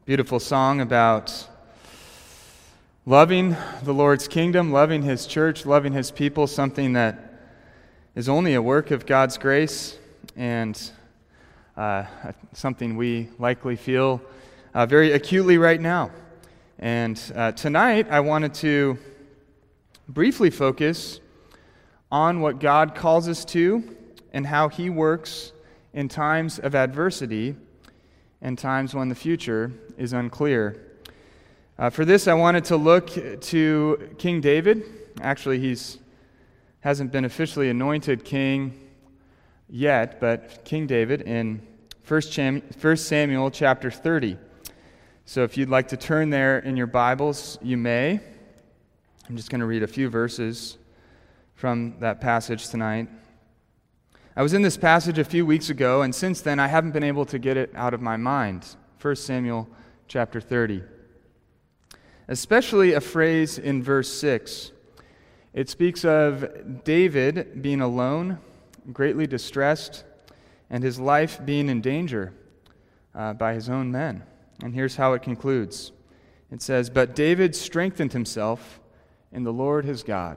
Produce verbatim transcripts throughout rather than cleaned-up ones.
Beautiful song about loving the Lord's kingdom, loving His church, loving His people, something that is only a work of God's grace and uh, something we likely feel uh, very acutely right now. And uh, tonight I wanted to briefly focus on what God calls us to and how He works in times of adversity and times when the future is unclear. Uh, for this, I wanted to look to King David. Actually, he's hasn't been officially anointed king yet, but King David in First Samuel chapter thirty. So if you'd like to turn there in your Bibles, you may. I'm just going to read a few verses from that passage tonight. I was in this passage a few weeks ago, and since then I haven't been able to get it out of my mind. First Samuel chapter thirty. Especially a phrase in verse six. It speaks of David being alone, greatly distressed, and his life being in danger uh, by his own men. And here's how it concludes. It says, "But David strengthened himself in the Lord his God."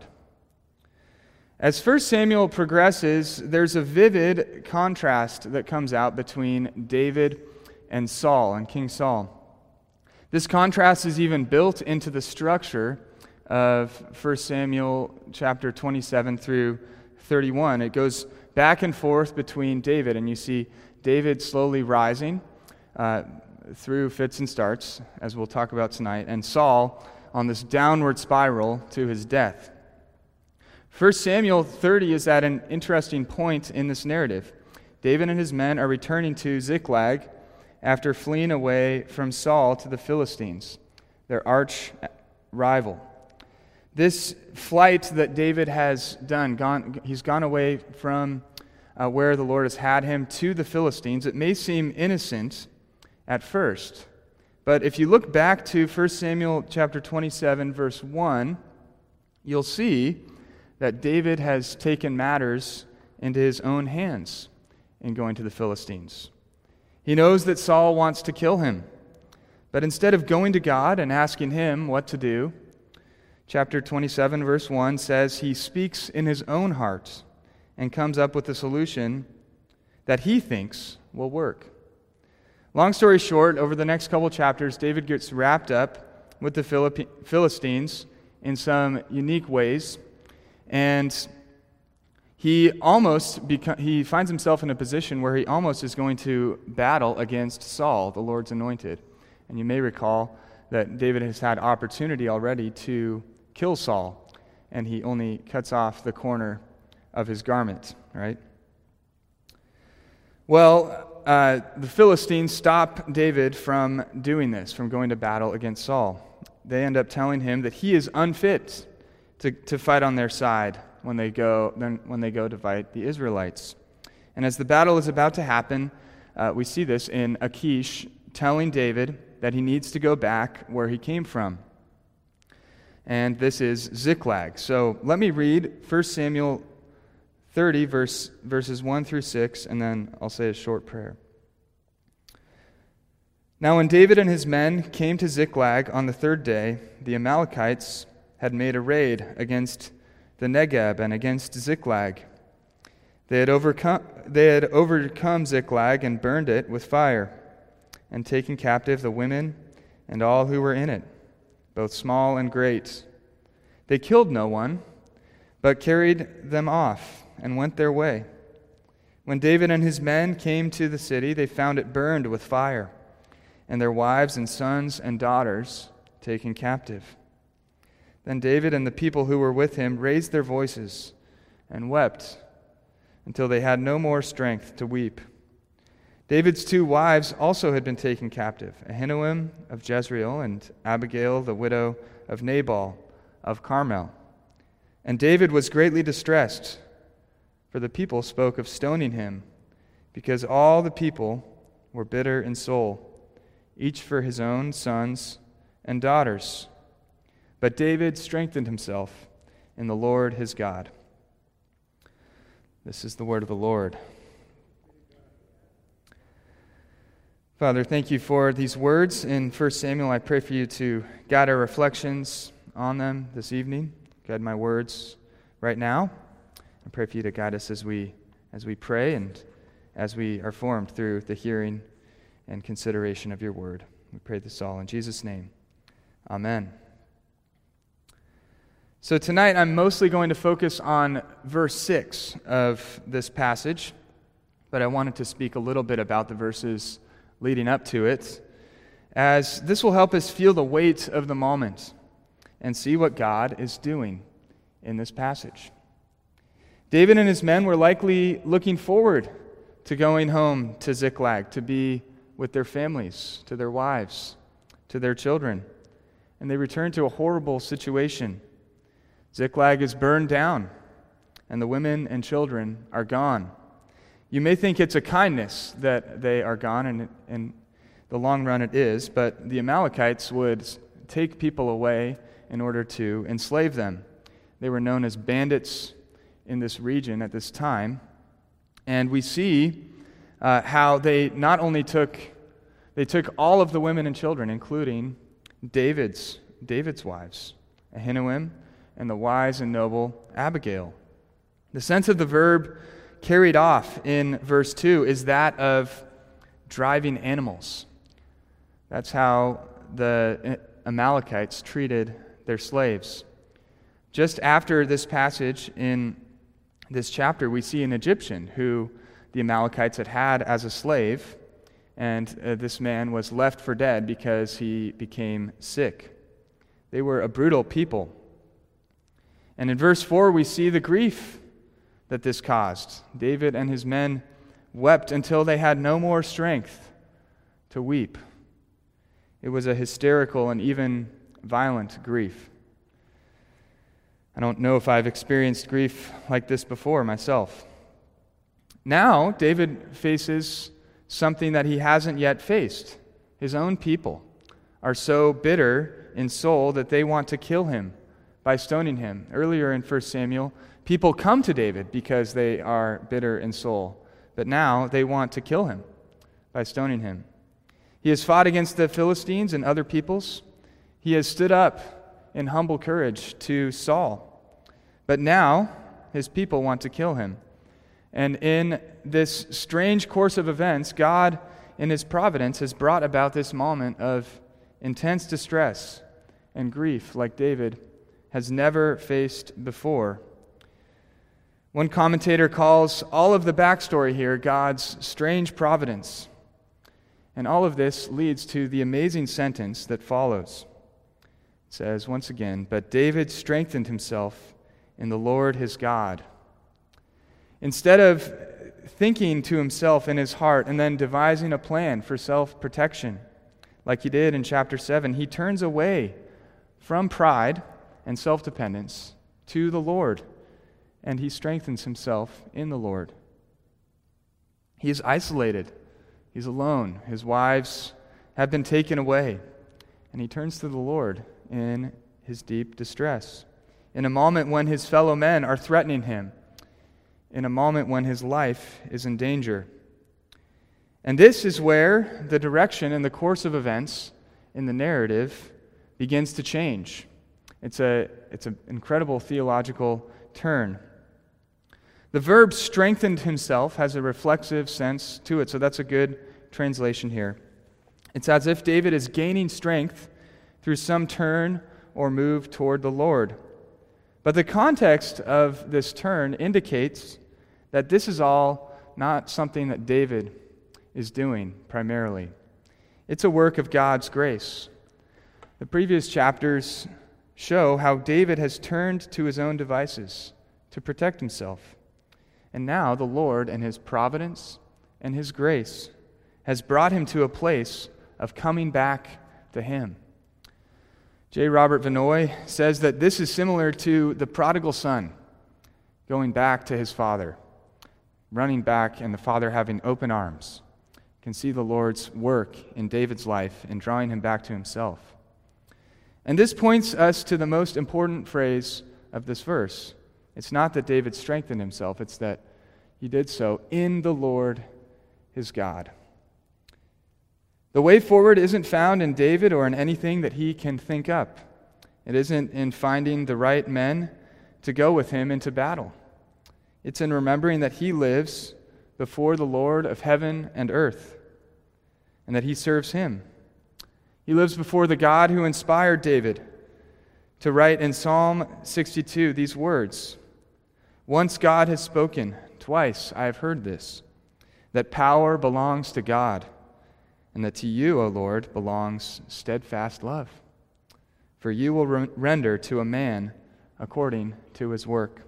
As First Samuel progresses, there's a vivid contrast that comes out between David and Saul, and King Saul. This contrast is even built into the structure of First Samuel chapter twenty-seven through thirty-one. It goes back and forth between David, and you see David slowly rising uh, through fits and starts, as we'll talk about tonight, and Saul on this downward spiral to his death. First Samuel thirty is at an interesting point in this narrative. David and his men are returning to Ziklag after fleeing away from Saul to the Philistines, their arch rival. This flight that David has done, gone, he's gone away from uh, where the Lord has had him to the Philistines. It may seem innocent at first, but if you look back to First Samuel chapter twenty-seven, verse one, you'll see that David has taken matters into his own hands in going to the Philistines. He knows that Saul wants to kill him, but instead of going to God and asking him what to do, chapter twenty-seven, verse one says he speaks in his own heart and comes up with a solution that he thinks will work. Long story short, over the next couple chapters, David gets wrapped up with the Philippi- Philistines in some unique ways. And he almost beco- he finds himself in a position where he almost is going to battle against Saul, the Lord's anointed. And you may recall that David has had opportunity already to kill Saul, and he only cuts off the corner of his garment, right? Well, uh, the Philistines stop David from doing this, from going to battle against Saul. They end up telling him that he is unfit To, to fight on their side when they go then when they go to fight the Israelites. And as the battle is about to happen, uh, we see this in Achish telling David that he needs to go back where he came from. And this is Ziklag. So let me read First Samuel thirty, verse, verses one through six, and then I'll say a short prayer. "Now when David and his men came to Ziklag on the third day, the Amalekites had made a raid against the Negeb and against Ziklag. They had overcome, they had overcome Ziklag and burned it with fire, and taken captive the women and all who were in it, both small and great. They killed no one, but carried them off and went their way. When David and his men came to the city, they found it burned with fire, and their wives and sons and daughters taken captive. Then David and the people who were with him raised their voices and wept until they had no more strength to weep. David's two wives also had been taken captive, Ahinoam of Jezreel and Abigail, the widow of Nabal of Carmel. And David was greatly distressed, for the people spoke of stoning him, because all the people were bitter in soul, each for his own sons and daughters. But David strengthened himself in the Lord his God." This is the word of the Lord. Father, thank you for these words in First Samuel. I pray for you to guide our reflections on them this evening. Guide my words right now. I pray for you to guide us as we as we pray and as we are formed through the hearing and consideration of your word. We pray this all in Jesus' name. Amen. So tonight I'm mostly going to focus on verse six of this passage, but I wanted to speak a little bit about the verses leading up to it, as this will help us feel the weight of the moment and see what God is doing in this passage. David and his men were likely looking forward to going home to Ziklag, to be with their families, to their wives, to their children. And they returned to a horrible situation. Ziklag is burned down, and the women and children are gone. You may think it's a kindness that they are gone, and in the long run it is, but the Amalekites would take people away in order to enslave them. They were known as bandits in this region at this time, and we see uh, how they not only took they took all of the women and children, including David's David's wives, Ahinoam, and the wise and noble Abigail. The sense of the verb carried off in verse two is that of driving animals. That's how the Amalekites treated their slaves. Just after this passage in this chapter, we see an Egyptian who the Amalekites had had as a slave, and uh, this man was left for dead because he became sick. They were a brutal people. And in verse four, we see the grief that this caused. David and his men wept until they had no more strength to weep. It was a hysterical and even violent grief. I don't know if I've experienced grief like this before myself. Now, David faces something that he hasn't yet faced. His own people are so bitter in soul that they want to kill him by stoning him. Earlier in First Samuel, people come to David because they are bitter in soul, but now they want to kill him by stoning him. He has fought against the Philistines and other peoples. He has stood up in humble courage to Saul, but now his people want to kill him. And in this strange course of events, God, in his providence, has brought about this moment of intense distress and grief like David has never faced before. One commentator calls all of the backstory here God's strange providence. And all of this leads to the amazing sentence that follows. It says, once again, "But David strengthened himself in the Lord his God." Instead of thinking to himself in his heart and then devising a plan for self-protection, like he did in chapter seven, he turns away from pride and self-dependence to the Lord, and he strengthens himself in the Lord. He is isolated. He's alone. His wives have been taken away, and he turns to the Lord in his deep distress. In a moment when his fellow men are threatening him, in a moment when his life is in danger. And this is where the direction and the course of events in the narrative begins to change. It's a it's an incredible theological turn. The verb strengthened himself has a reflexive sense to it, so that's a good translation here. It's as if David is gaining strength through some turn or move toward the Lord. But the context of this turn indicates that this is all not something that David is doing primarily. It's a work of God's grace. The previous chapters show how David has turned to his own devices to protect himself. And now the Lord, in his providence and his grace, has brought him to a place of coming back to him. J. Robert Vinoy says that this is similar to the prodigal son going back to his father, running back and the father having open arms. You can see the Lord's work in David's life in drawing him back to himself. And this points us to the most important phrase of this verse. It's not that David strengthened himself, it's that he did so in the Lord his God. The way forward isn't found in David or in anything that he can think up. It isn't in finding the right men to go with him into battle. It's in remembering that he lives before the Lord of heaven and earth, and that he serves him. He lives before the God who inspired David to write in Psalm sixty-two these words, "Once God has spoken, twice I have heard this, that power belongs to God, and that to you, O Lord, belongs steadfast love. For you will re- render to a man according to his work."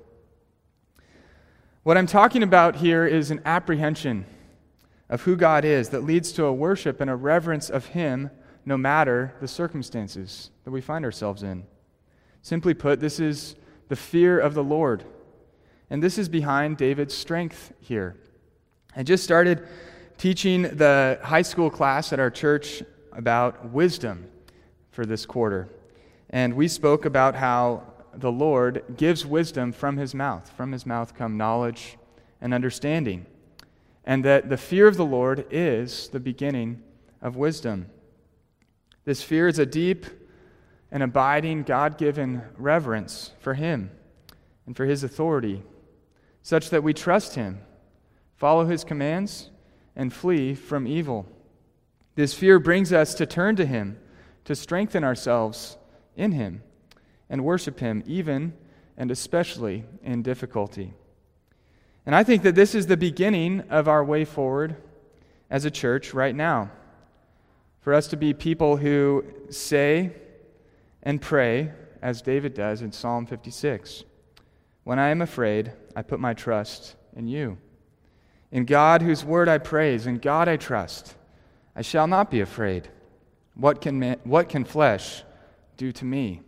What I'm talking about here is an apprehension of who God is that leads to a worship and a reverence of him no matter the circumstances that we find ourselves in. Simply put, this is the fear of the Lord. And this is behind David's strength here. I just started teaching the high school class at our church about wisdom for this quarter. And we spoke about how the Lord gives wisdom from his mouth. From his mouth come knowledge and understanding. And that the fear of the Lord is the beginning of wisdom. This fear is a deep and abiding God-given reverence for him and for his authority, such that we trust him, follow his commands, and flee from evil. This fear brings us to turn to him, to strengthen ourselves in him, and worship him even and especially in difficulty. And I think that this is the beginning of our way forward as a church right now. For us to be people who say and pray, as David does in Psalm fifty-six, "When I am afraid, I put my trust in you. In God whose word I praise, in God I trust. I shall not be afraid. What can man, what can flesh do to me?"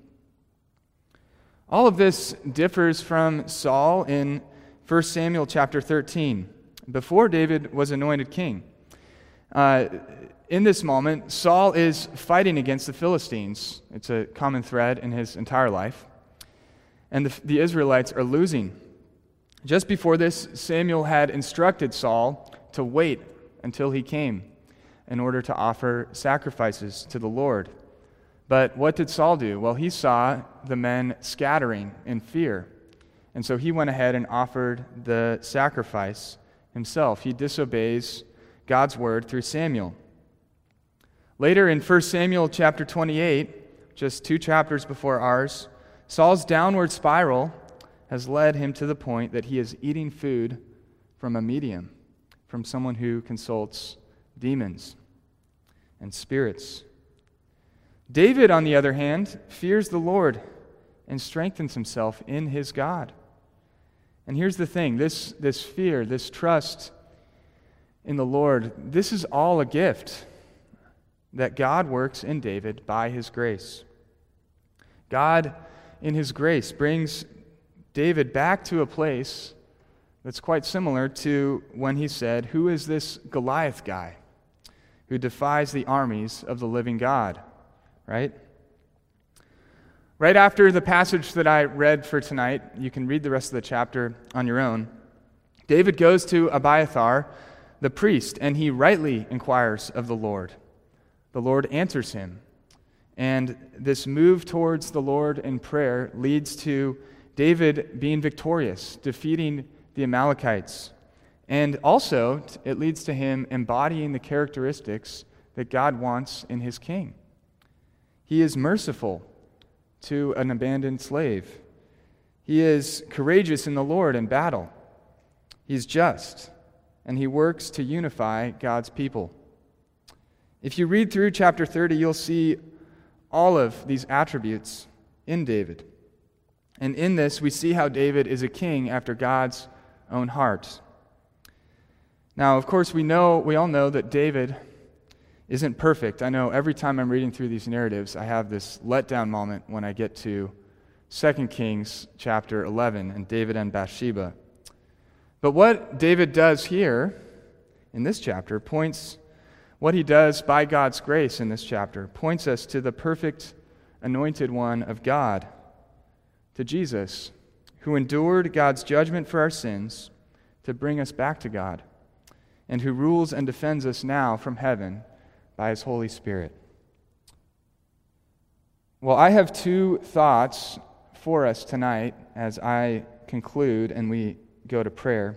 All of this differs from Saul in First Samuel chapter thirteen, before David was anointed king. Uh, in this moment, Saul is fighting against the Philistines. It's a common thread in his entire life. And the, the Israelites are losing. Just before this, Samuel had instructed Saul to wait until he came in order to offer sacrifices to the Lord. But what did Saul do? Well, he saw the men scattering in fear. And so he went ahead and offered the sacrifice himself. He disobeys God's word through Samuel. Later in First Samuel chapter twenty-eight, just two chapters before ours, Saul's downward spiral has led him to the point that he is eating food from a medium, from someone who consults demons and spirits. David, on the other hand, fears the Lord and strengthens himself in his God. And here's the thing, this, this fear, this trust in the Lord, this is all a gift that God works in David by his grace. God, in his grace, brings David back to a place that's quite similar to when he said, "Who is this Goliath guy who defies the armies of the living God?" Right? Right after the passage that I read for tonight, you can read the rest of the chapter on your own, David goes to Abiathar, the priest, and he rightly inquires of the Lord. The Lord answers him. And this move towards the Lord in prayer leads to David being victorious, defeating the Amalekites. And also, it leads to him embodying the characteristics that God wants in his king. He is merciful to an abandoned slave. He is courageous in the Lord in battle. He's just, and he works to unify God's people. If you read through chapter thirty, you'll see all of these attributes in David. And in this, we see how David is a king after God's own heart. Now, of course, we know, we all know that David isn't perfect. I know every time I'm reading through these narratives, I have this letdown moment when I get to Second Kings chapter eleven and David and Bathsheba. But what David does here in this chapter points, what he does by God's grace in this chapter, points us to the perfect anointed one of God, to Jesus, who endured God's judgment for our sins to bring us back to God, and who rules and defends us now from heaven by His Holy Spirit. Well, I have two thoughts for us tonight as I conclude and we go to prayer.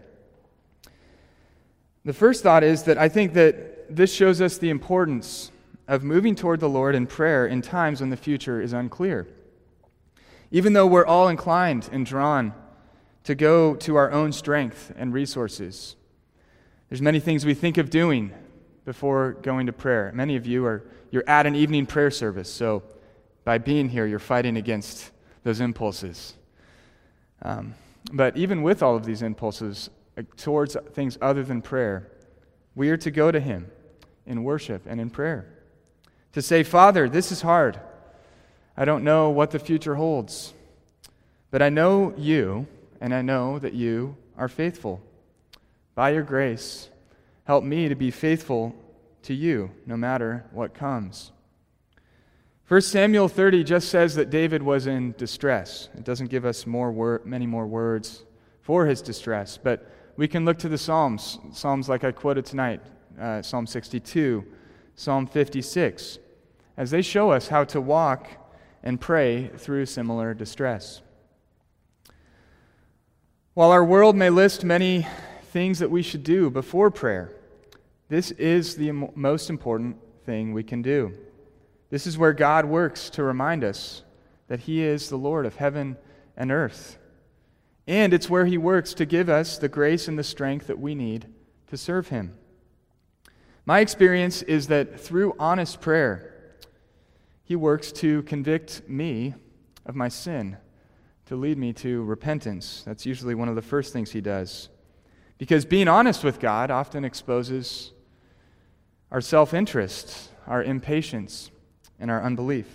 The first thought is that I think that this shows us the importance of moving toward the Lord in prayer in times when the future is unclear. Even though we're all inclined and drawn to go to our own strength and resources, there's many things we think of doing before going to prayer. Many of you are you're at an evening prayer service, so by being here, you're fighting against those impulses. Um, but even with all of these impulses uh, towards things other than prayer, we are to go to Him in worship and in prayer. To say, Father, this is hard. I don't know what the future holds, but I know You, and I know that You are faithful. By Your grace, help me to be faithful to You, no matter what comes. First Samuel thirty just says that David was in distress. It doesn't give us more wor- many more words for his distress, but we can look to the Psalms, Psalms like I quoted tonight, uh, Psalm sixty-two, Psalm fifty-six, as they show us how to walk and pray through similar distress. While our world may list many things that we should do before prayer, this is the most important thing we can do. This is where God works to remind us that He is the Lord of heaven and earth. And it's where He works to give us the grace and the strength that we need to serve Him. My experience is that through honest prayer, He works to convict me of my sin, to lead me to repentance. That's usually one of the first things He does. Because being honest with God often exposes our self-interest, our impatience, and our unbelief.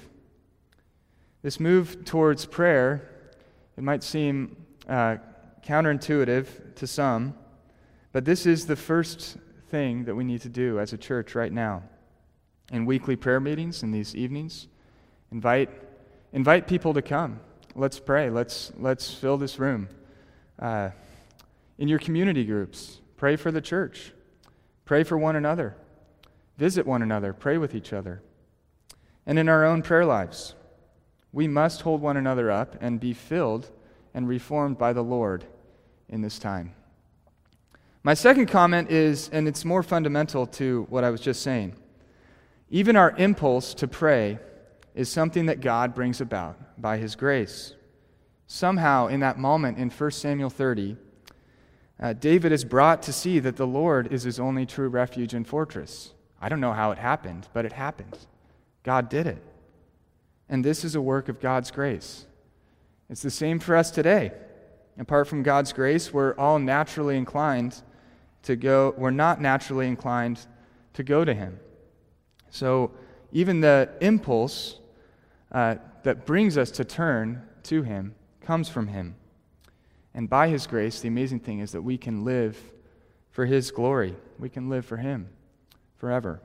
This move towards prayer, it might seem uh, counterintuitive to some, but this is the first thing that we need to do as a church right now. In weekly prayer meetings, in these evenings, invite invite people to come. Let's pray. Let's let's fill this room. Uh, in your community groups, pray for the church. Pray for one another. Visit one another. Pray with each other. And in our own prayer lives, we must hold one another up and be filled and reformed by the Lord in this time. My second comment is, and it's more fundamental to what I was just saying, even our impulse to pray is something that God brings about by His grace. Somehow, in that moment in First Samuel thirty, uh, David is brought to see that the Lord is his only true refuge and fortress. I don't know how it happened, but it happened. God did it. And this is a work of God's grace. It's the same for us today. Apart from God's grace, we're all naturally inclined to go, we're not naturally inclined to go to Him. So even the impulse uh, that brings us to turn to Him comes from Him. And by His grace, the amazing thing is that we can live for His glory. We can live for Him forever.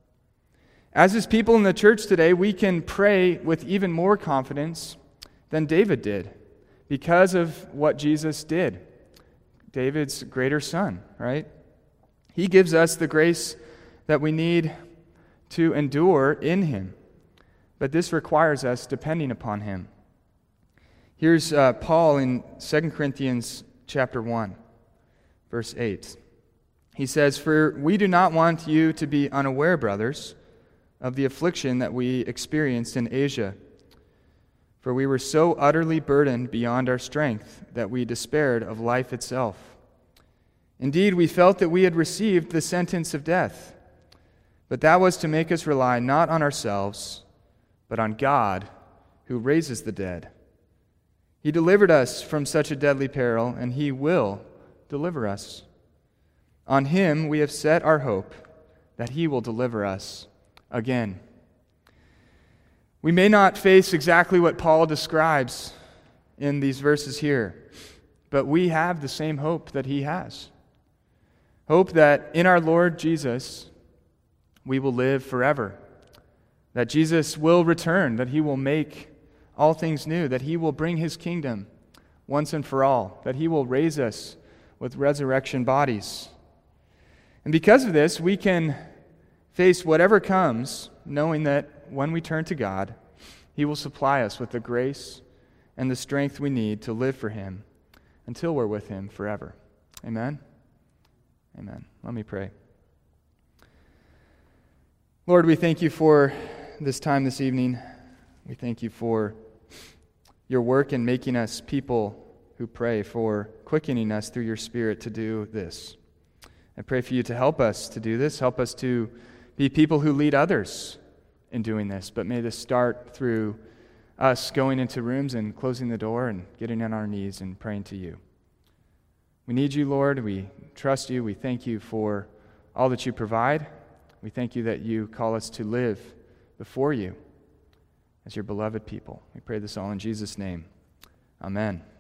As His people in the church today, we can pray with even more confidence than David did because of what Jesus did. David's greater son, right? He gives us the grace that we need to endure in Him. But this requires us depending upon Him. Here's uh, Paul in Second Corinthians chapter one, verse eight. He says, "For we do not want you to be unaware, brothers, of the affliction that we experienced in Asia. For we were so utterly burdened beyond our strength that we despaired of life itself. Indeed, we felt that we had received the sentence of death, but that was to make us rely not on ourselves, but on God, who raises the dead. He delivered us from such a deadly peril, and He will deliver us. On Him we have set our hope that He will deliver us again." We may not face exactly what Paul describes in these verses here, but we have the same hope that he has. Hope that in our Lord Jesus we will live forever, that Jesus will return, that He will make all things new, that He will bring His kingdom once and for all, that He will raise us with resurrection bodies. And because of this, we can face whatever comes, knowing that when we turn to God, He will supply us with the grace and the strength we need to live for Him until we're with Him forever. Amen? Amen. Let me pray. Lord, we thank You for this time this evening. We thank You for Your work in making us people who pray, for quickening us through Your Spirit to do this. I pray for You to help us to do this. Help us to be people who lead others in doing this. But may this start through us going into rooms and closing the door and getting on our knees and praying to You. We need You, Lord. We trust You. We thank You for all that You provide. We thank You that You call us to live before You as Your beloved people. We pray this all in Jesus' name. Amen.